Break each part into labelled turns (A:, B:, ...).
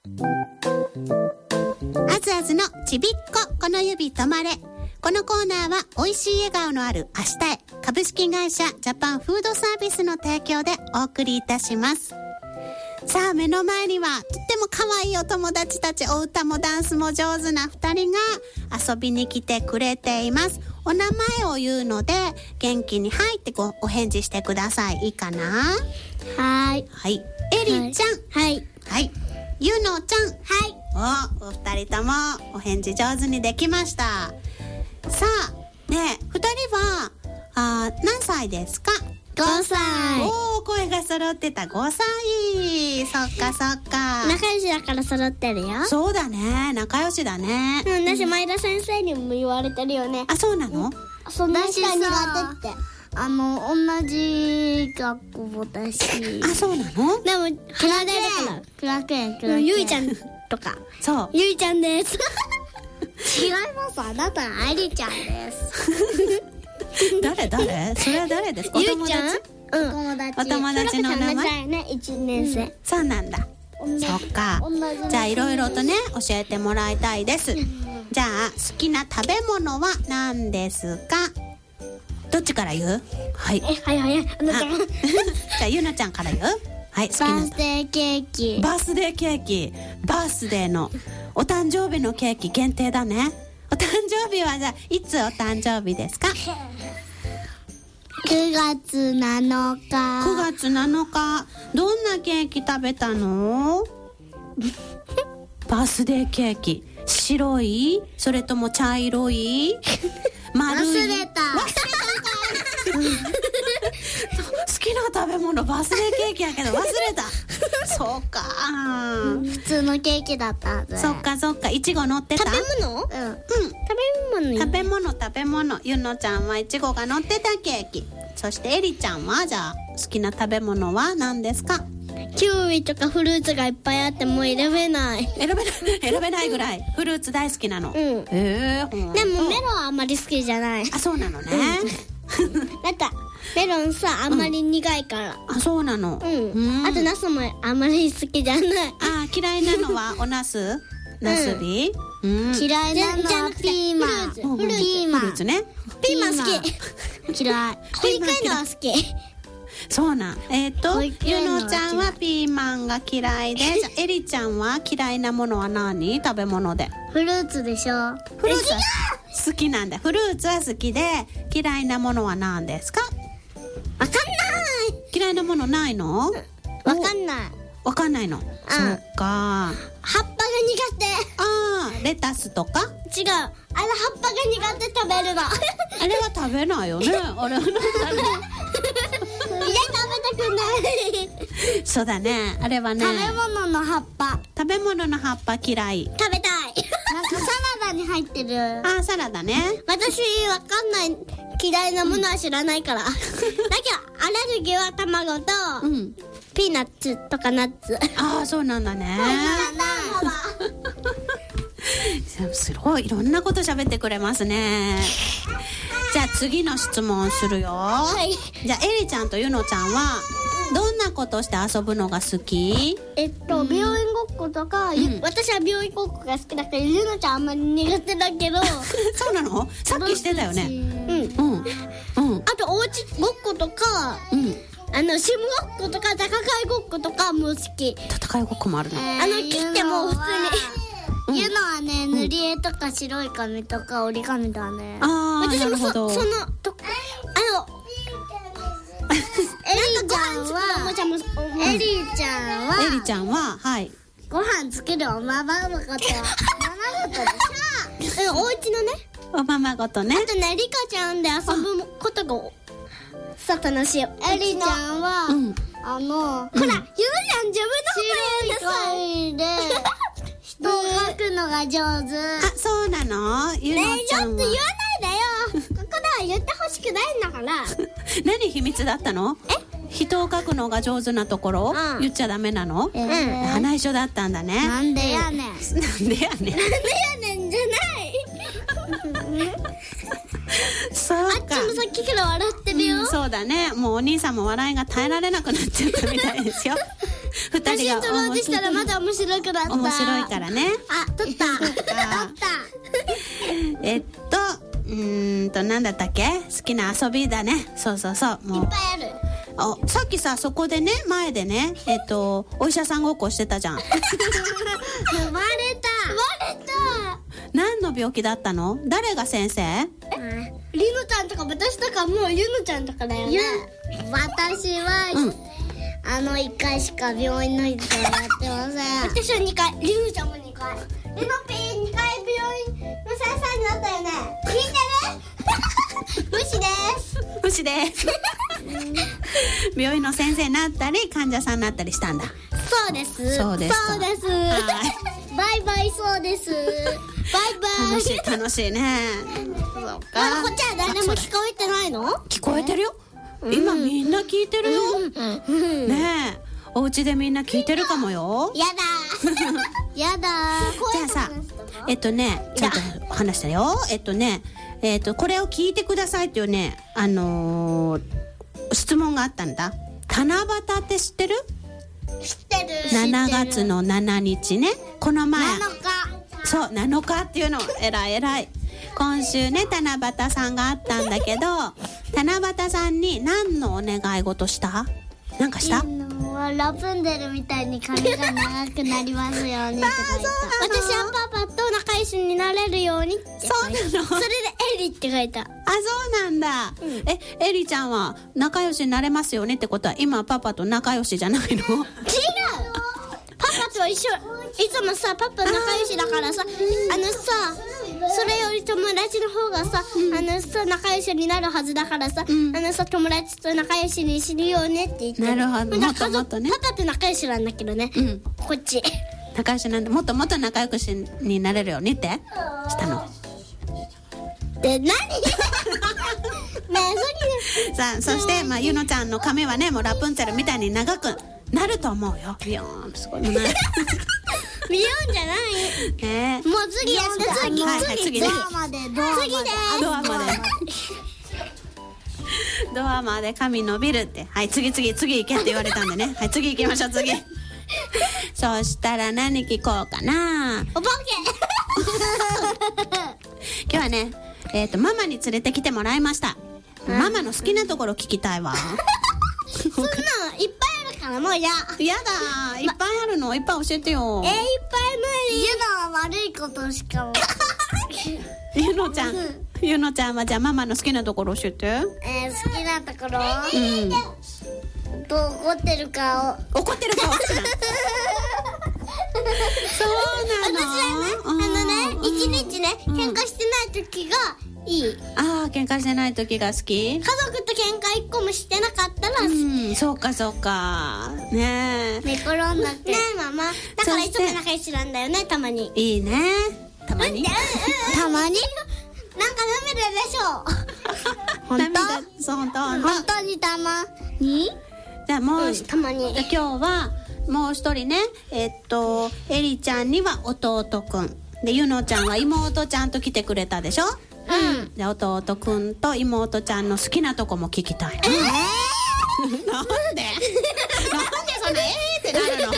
A: あずあずのちびっここの指止まれ。このコーナーは美味しい笑顔のある明日へ、株式会社ジャパンフードサービスの提供でお送りいたします。さあ、目の前にはとっても可愛いお友達たち、お歌もダンスも上手な2人が遊びに来てくれています。お名前を言うので元気にはいってお返事してください。いいかな？
B: はい。
A: はい。エリちゃん。
B: はい。
A: はい。ゆのちゃん。
B: はい。
A: お二人ともお返事上手にできました。さあ、ねえ、二人は何歳ですか
B: ？5歳。
A: おー、声が揃ってた。5歳。そっかそっか。
B: 仲良しだから揃ってるよ。
A: そうだね、仲良しだね。
B: 私前田先生にも言われてるよね。
A: あ、そうなの？
B: そんな人苦手って。同じ学校だし。
A: あ、そうなの？
B: でも離れるからクラクエンゆいちゃんとか。
A: そう、
B: ゆいちゃんです違います、あなたはありちゃんです
A: 誰それは誰ですか？
B: ゆいちゃん？
A: お友達の名前
B: ね、1年生。
A: そうなんだ。そっか。じゃあいろいろとね教えてもらいたいです。じゃあ好きな食べ物は何ですか？どっちから言う？はい。
B: はい。
A: じゃあゆなちゃんから言う？はい。好きな
B: バースデーケーキ。
A: バースデーケーキ。バースデーのお誕生日のケーキ限定だね。お誕生日はじゃあいつお誕生日ですか
B: ？9月7日。
A: 9月7日。どんなケーキ食べたの？バースデーケーキ。白い？それとも茶色い？丸い？
B: 忘れた
A: 好きな食べ物バースデーケーキやけど忘れたそうか、
B: 普通のケーキだった。
A: そっかいちご乗ってた？
B: 食べ物？
A: 食べ物。ゆのちゃんはいちごが乗ってたケーキ。そしてえりちゃんはじゃあ好きな食べ物は何ですか？
B: キウイとかフルーツがいっぱいあってもう選べない
A: ぐらいフルーツ大好きなの。
B: でもメロンはあんまり好きじゃない。
A: あ、そうなのね。
B: なんかメロンさあんまり苦いから。
A: あ、そうなの。
B: あとナスもあんまり好きじゃない。
A: あ、嫌いなのはおナス？ナスビ？
B: 嫌いなのはピーマン。
A: フルーツね。
B: ピーマン好き。嫌い。保育園のは好き。
A: そうなん。ゆのちゃんはピーマンが嫌いで、じゃあエリちゃんは嫌いなものは何？食べ物で。
B: フルーツでしょ。
A: フルーツは好きなんだ。フルーツは好きで、嫌いなものは何ですか？
B: わかんない。
A: 嫌いなものないの？
B: わかんない。
A: わかんないの。そっか。
B: 葉っぱが苦手。
A: ああ、レタスとか？
B: 違う。あれ葉っぱが苦手食べるの。
A: あれは食べないよね。あれは食べ
B: たくない。
A: そうだね。あれはね。
B: 食べ物の葉っぱ
A: 嫌い。
B: 食べたい。なんかサラダに入ってる。
A: あ、サラダね。
B: 私わかんない。嫌いなものは知らないから。だけどアレルギーは卵と、ピーナッツとかナッツ。
A: ああ、そうなんだね。すごいいろんなこと喋ってくれますね。じゃあ次の質問するよ。
B: はい。
A: じゃあエリちゃんとゆのちゃんはどんなことして遊ぶのが好き？
B: 病院ごっことか、私は病院ごっこが好きだからゆのちゃんあんまり苦手だけど
A: そうなの？さっきしてたよね。
B: あとおうちごっことか、シムごっことか戦いごっことかも好き。
A: 戦いごっこもあるの？
B: 切っても普通にゆのはね、塗り絵とか白い紙とか折り紙だね。
A: ああ、
B: 私もそのエリちゃんは
A: はい。
B: ご飯作るおままごと。でしょ。お家のね。
A: おままごとね。
B: あとね、リカちゃんで遊ぶことがさ楽しい。エリちゃんは、ほら、ゆうちゃん自分のこと言うんなさい。人を描くのが上手。
A: あ、そうなの？ゆのちゃんは。
B: ちょっと言わないでよ。ここでは言ってほしくないんだから。
A: 何秘密だったの？人を描くのが上手なところ、言っちゃダメなの？内緒だったんだね。
B: なんでやねん。
A: なんでやねん
B: じゃない。
A: そうか。
B: あっちもさっきから笑ってるよ。
A: そうだね。もうお兄さんも笑いが耐えられなくなっちゃったみたいですよ。
B: 写真撮ろうとしたらまだ面白くなった。
A: 面白いからね。
B: あ、撮った
A: なんだったっけ？好きな遊びだね。そうそうそう。もう
B: いっぱいある。
A: さっきさ、そこでね、前でね、お医者さんごっこしてたじゃん。
B: バレた。
A: 何の病気だったの？誰が先生？
B: りのちゃんとか私とかもうゆのちゃんとかだよね。私は、1回しか病院の人やってません。私は2回、りのちゃんも2回。りのぴー2回病院の先生になったよね。聞いてる？虫です。
A: 病院の先生になったり患者さんになったりしたんだ。
B: そうです。
A: そうですか。
B: バイバイ。そうです。バイバイ。
A: 楽しいね。そうか。
B: こっちは誰も聞こえてないの？
A: 聞こえてるよ。今みんな聞いてるよ。ねえ、お家でみんな聞いてるかもよ。
B: やだ。
A: じゃあさ、ちゃんと話したよ。これを聞いてくださいっていうね、質問があったんだ。七夕って知ってる？
B: 知ってる。
A: 7月の7日ね。この前。
B: 7日。
A: そう、7日っていうの。偉い。今週ね、七夕さんがあったんだけど、七夕さんに何のお願い事した？なんかした？
B: ラプンツェルみたいに髪が長くなりますようにって書いた。私はパパと仲良しになれるようにって書いた。
A: そうなの？
B: それでエリって書いた。
A: そうなんだ。エリちゃんは仲良しになれますよねってことは、今パパと仲良しじゃないの？違う。
B: パパと一緒。いつもさ、パパ仲良しだからさ、それより友達の方がさ、仲良しになるはずだからさ、友達と仲良しにしるよねって言って。
A: なるほど。もっとね。
B: パパと仲良しなんだけどね。こっち。
A: 仲良しなんで、もっと仲良しになれるようにってしたの。
B: で、何？ね
A: え、さあ、そして、ゆのちゃんの髪はね、もうラプンツェルみたいに長くなると思うよ。ビヨーン、すごい。
B: ビヨーンじゃない。
A: ね、
B: もう次やって、次。
A: ドアまで髪伸びるって。はい、次行けって言われたんでね。はい、次行きましょう、次。そしたら何聞こうかな。
B: お化
A: け。今日はね、ママに連れてきてもらいました。ママの好きなところ聞きたいわ。
B: そんなのいっぱいあるからもうやだ。
A: いっぱいあるの？いっぱい教えてよ。
B: いっぱい無理。ゆのは悪いことしかも。
A: ゆのちゃんはじゃあママの好きなところ教えて。
B: 好きなところ？怒ってる顔。
A: 怒ってる顔好きなの？そうなの？
B: 私はね、一日ね、喧嘩してない時がいい。
A: 喧嘩してない時が好き？
B: 家族と喧嘩一個もしてなかったら好き。
A: そうか。ねえ。
B: 寝転んだってね、ママ。だからいつも仲良しなんだよね、たまに。
A: いいね。たまに？
B: たまに？なんか涙でしょ。本当にたまに？
A: じゃあもう、たまに。今日はもう一人ね、エリちゃんには弟くんで、ゆのちゃんは妹ちゃんと来てくれたでしょ。で、弟くんと妹ちゃんの好きなとこも聞きたい。なんでそんなってなるの？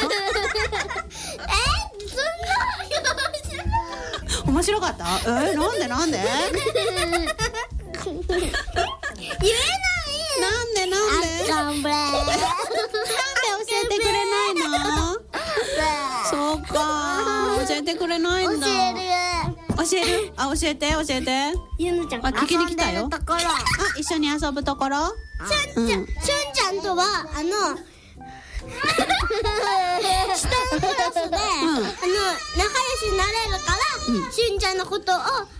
A: 面白かった？なんで？言えない。なんで教えてくれないの？そうか、教えてくれないんだ。教えて。
B: ゆのちゃんが
A: 聞きに来たよ。一緒に遊ぶところ？
B: しゅんちゃんとは下のクラスで、仲良しになれるから、しゅんちゃんのことを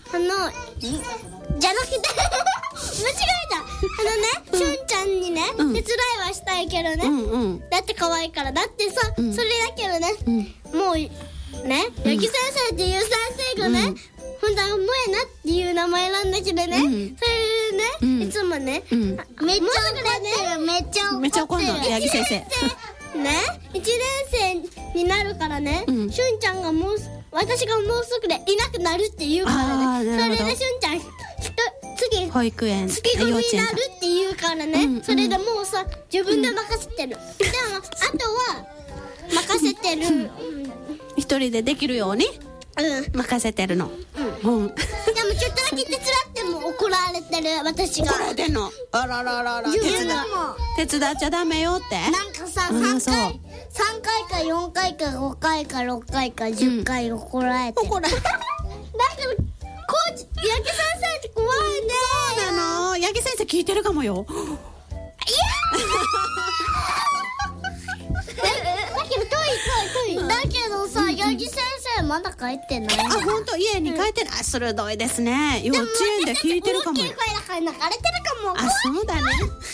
B: じゃなくて間違えた。しゅんちゃんにね、手伝いはしたいけどね、だって可愛いから。だってさ、それだけどね、もうね、八木先生っていう先生がね、本当は萌えなっていう名前なんだけどね、それでね、いつもね、めっちゃ怒ってる。
A: めっちゃ怒るの、八木先生
B: ね、1年生になるからね、しゅんちゃんが私がもうすぐでいなくなるって言うからね。それでしゅんちゃん次
A: 保育園
B: 月組になるって言うからね、それでもうさ自分で任せてる。でもあとは任せてる。
A: 一人でできるように任せてるの。
B: でもちょっとだけ手伝っても怒られてる、私が。
A: 怒られてんの。あらららら。手伝っちゃダメよって。
B: なんかさ、3回か4回か5回か6回か10回怒られてる。だけど、コーチ、八木先生って怖いね。
A: そうなの。八木先生聞いてるかもよ。
B: だけどさ、八木先生まだ帰ってない。
A: あ、本当家に帰ってない。鋭いですね。幼稚園で聞いてるかもよ。
B: 大きい声だから泣かれてるかも。
A: あ、そうだね。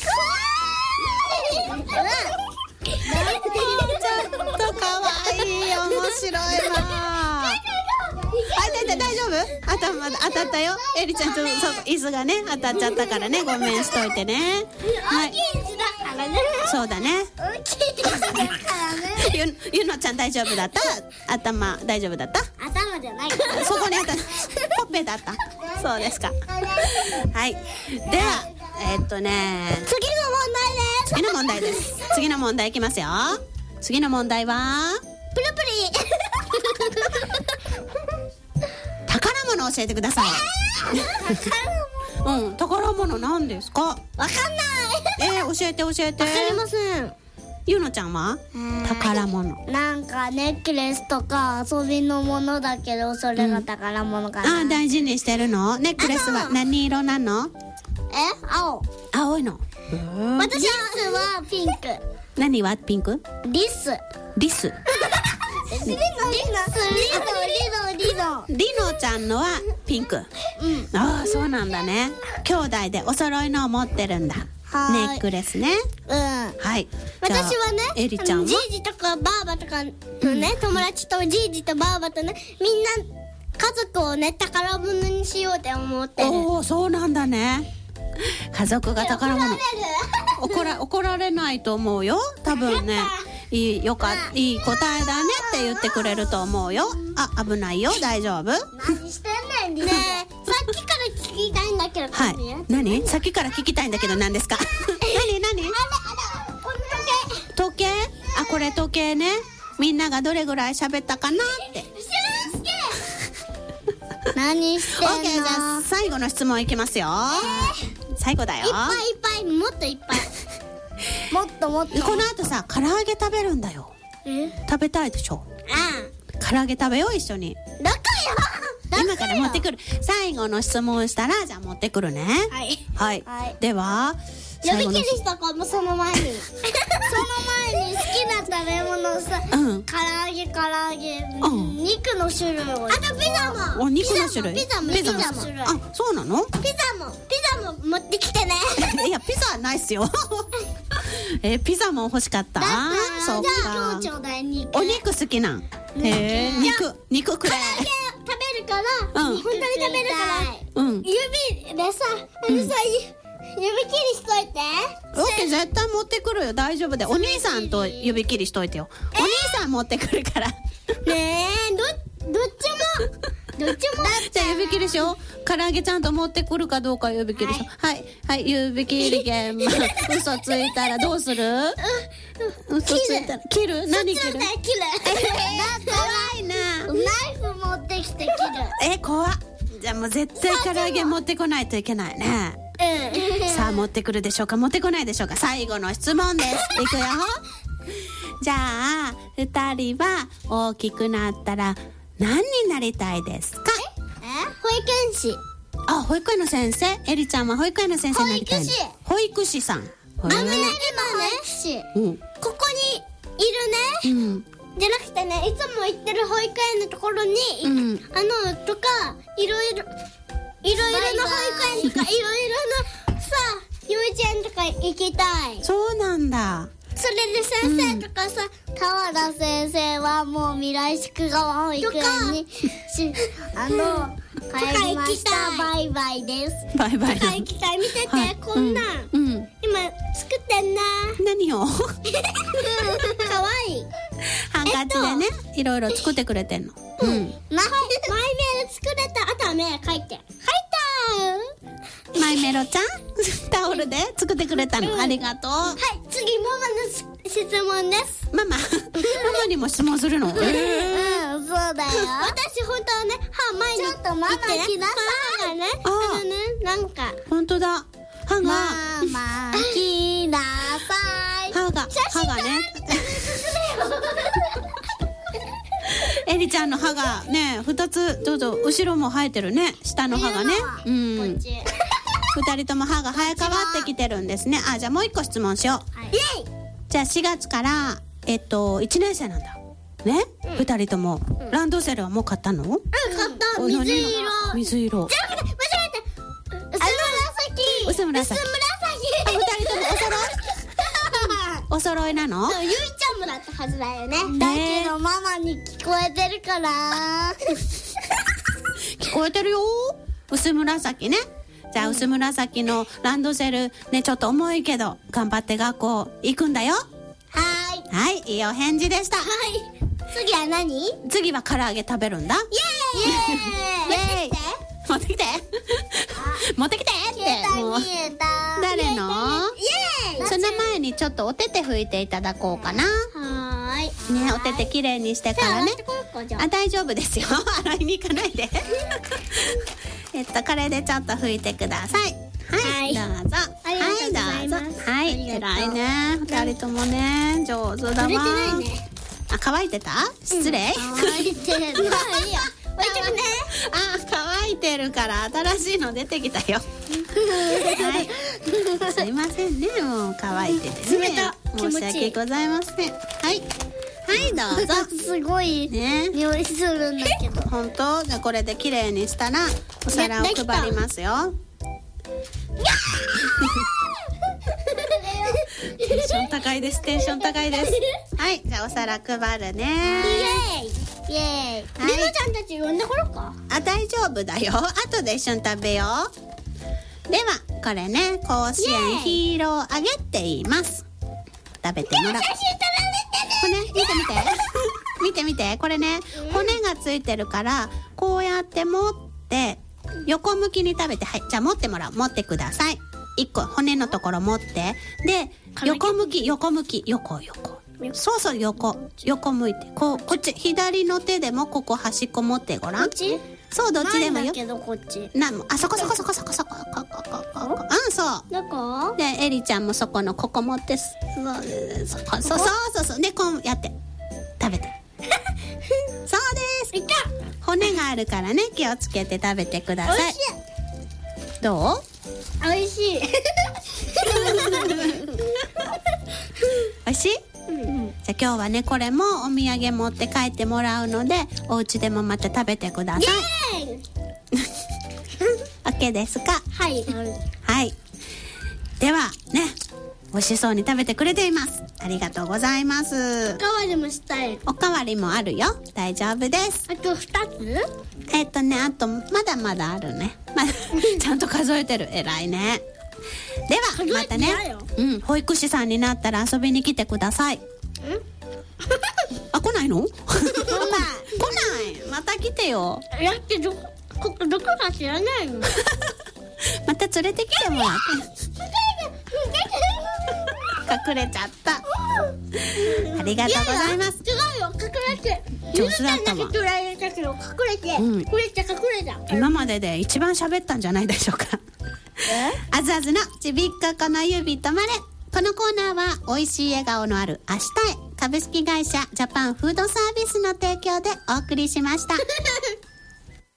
A: ちょっとかわいい。面白いわ。大丈夫？頭当たったよ。エリちゃんと椅子がね当たっちゃったからね、ごめんしといてね。
B: 大きい椅子だからね。
A: そうだね。
B: 大きい椅子だからね。
A: ゆのちゃん大丈夫だった？頭大丈夫だった？
B: 頭じゃない。
A: そこに当たった。ほっぺだった。そうですか。はい。では
B: 次の問題です。
A: 次の問題です。次の問題いきますよ。次の問題は
B: プルプリ。
A: 宝物教えてください。宝物なんですか？
B: わかんない。
A: 教えて教えて。
B: わかりません。
A: ゆのちゃんは宝物。
B: なんかネックレスとか遊びのものだけど、それが宝物かな。
A: 大事にしてるの？ネックレスは何色なの？
B: 青。
A: 青いの。
B: 私はピンク。
A: 何はピンク？
B: リス。
A: リス。
B: リ
A: ノちゃんのはピンク。ああ、そうなんだね。兄弟でお揃いのを持ってるんだ。ネックレスね。はい。
B: 私はね、
A: エリちゃんは
B: じいじとかばあばとかのね、友達とじいじとばあばとね、みんな家族をね、宝物にしようって思ってる。
A: おお、そうなんだね。家族が宝物。怒られないと思うよ。多分ね。いい答えだねって言ってくれると思うよ。あ、危ないよ。大丈夫？
B: 何してんねん。ねえ、さっきから聞きたいんだけど。
A: はい。何？さっきから聞きたいんだけど何ですか？何？時計？あ、これ時計ね。みんながどれぐらい喋ったかなって。
B: 何してんの？
A: OK、じゃあ最後の質問いきますよ。最後だよ。
B: いっぱい、もっといっぱい。もっと。
A: この後さ、唐揚げ食べるんだよ。食べたいでしょ？唐揚げ食べよう、一緒に。
B: どこよ。
A: 今から持ってくる。最後の質問したら、じゃあ持ってくるね。はい。では、
B: 呼び切りしとこう、もうその前に。好きな食べ物さ、唐揚げ、肉の種類を。あとピザも。
A: 肉の種類。
B: ピザも。
A: あ、そうなの？
B: ピザも持ってきてね。
A: いや、ピザはないっすよ。ピザも欲しかった？そうか。
B: じゃあ今日ちょうだい肉。
A: お肉好きなん？肉くれ。
B: 唐揚げ食べるから、本当に食べるから、指でさ、指切りしといて。
A: オッケー、絶対持ってくるよ。大丈夫で。お兄さんと指切りしといてよ。お兄さん持ってくるから。
B: ねえ、どっちも。
A: じゃあ指切りしよう。唐揚げちゃんと持ってくるかどうか指切りしよう。はい、指切りゲーム。嘘ついたらどうする？嘘ついたら切る？何切る？
B: 怖いな。ナイフ持ってきて切る。
A: 怖っ。じゃあもう絶対唐揚げ持ってこないといけないね。さあ持ってくるでしょうか、持ってこないでしょうか。最後の質問です。いくよ。じゃあ2人は大きくなったら何になりたいですか？
B: 保育園士。
A: あ、保育園の先生。エリちゃんは保育園の先生になりたいの？保育士さん。
B: 今ね、ここにいるね。じゃなくてね、いつも行ってる保育園のところに、とか、いろいろの保育園とか、いろいろのさ、幼稚園とか行きたい。
A: そうなんだ。
B: それで先生とかさ、川田先生はもう未来宿川保育園に帰りました。バイバイです。
A: バイバイ。
B: 行きたい。見てて、こんなん。今作ってんな。
A: 何を？
B: かわいい。
A: ハンカチでね、いろいろ作ってくれてんの。
B: マイメール作れた。あとは目描いて。マイメロちゃん
A: タオルで作ってくれたの。ありがとう。
B: はい、次ママの質問です。
A: ママにも質問するの？
B: そうだよ。私本当はね、歯前にちょっとママ来なさい。歯がね、なんか
A: 本当だ。歯が
B: ママ来なさい。
A: 歯がねエリちゃんの歯がね、2つちょっと後ろも生えてるね、下の歯がね。
B: こっち。
A: 2人とも歯が生え変わってきてるんですね。じゃあもう1個質問しよう。
B: イエイ。
A: じゃあ4月から1年生なんだね、2人とも。ランドセルはもう買ったの？
B: 買った。水色。
A: じゃなくて間違えた。薄紫。2人ともお揃いなの？
B: ゆいちゃんもだったはずだよね。だけどママに聞こえてるから
A: 聞こえてるよ。薄紫ね。じゃあ薄紫のランドセルね、ちょっと重いけど頑張って学校行くんだよ。はい、いいお返事でした。
B: 次は何？
A: 次は唐揚げ食べるんだ。イエーイ持ってきて持ってきてって。もう誰の？その前にちょっとお手手拭いていただこうかな。ね、お手手きれいにしてからね。大丈夫ですよ洗いに行かないでこれでちょっと拭いてください。はい、どうぞ。はい、偉いね。2人ともね、上手だわ。乾いてた？失礼。
B: 乾いてないよ。
A: 乾いてるから新しいの出てきたよ。はい、すいませんね、もう乾いててね。申し訳ございません。はい、どうぞ。
B: すごいね、匂いするんだけど。
A: 本当？じゃあこれで綺麗にしたらお皿を配りますよ。テンション高いです。はい、じゃあお皿配るね。
B: イエーイ。ルナちゃんたち呼んでこようか。
A: 大丈夫だよ。後で一緒に食べよう。ではこれね、甲子園ヒーロー揚げって言います。食べてもらう。これ見てこれね、骨がついてるからこうやって持って横向きに食べて。はい、じゃあ持ってください。1個骨のところ持って、で横向き横そう横向いて、こっち左の手でもここ端っこ持ってごらん。
B: こっち？
A: そう、どっちでもよ。
B: けどこっち。
A: そこ。そう
B: どこ？
A: でエリちゃんもそこのここ持って、そうでこうやって食べてそうです。骨があるからね、気をつけて食べてください。どう？
B: おいしい
A: おいしい？じゃあ今日はね、これもお土産持って帰ってもらうので、お家でもまた食べてください。OK ですか？
B: はい。
A: ではね、美味しそうに食べてくれています。ありがとうございます。
B: おかわりもしたい。
A: おかわりもあるよ。大丈夫です。
B: あと2つ？
A: あとまだまだあるね。ちゃんと数えてる。偉いね。ではまたね、保育士さんになったら遊びに来てください。来ないの？来ない。また来てよ。
B: だってどこか知らないの。
A: また連れてきてもらって。隠れちゃった。ありがとうございます。
B: 違うよ、隠れて。
A: 上手だったわ。
B: 隠れて。
A: 今までで一番喋ったんじゃないでしょうか。あずあずのちびっここの指止まれ。このコーナーは美味しい笑顔のある明日へ、株式会社ジャパンフードサービスの提供でお送りしました。